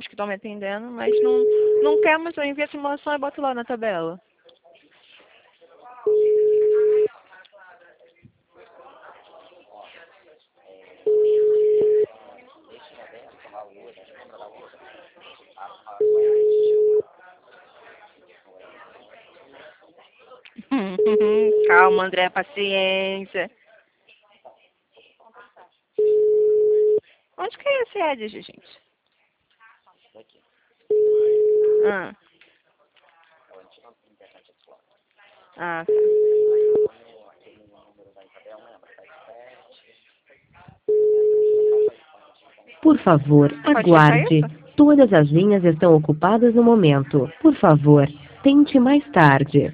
que estão me atendendo, mas não quer, mas eu envio a simulação e boto lá na tabela. Calma, André, paciência. Onde que é esse Edge, gente? Ah. Ah, tá. Por favor, Pode fechar aguarde. isso? Todas as linhas estão ocupadas no momento. Por favor, tente mais tarde.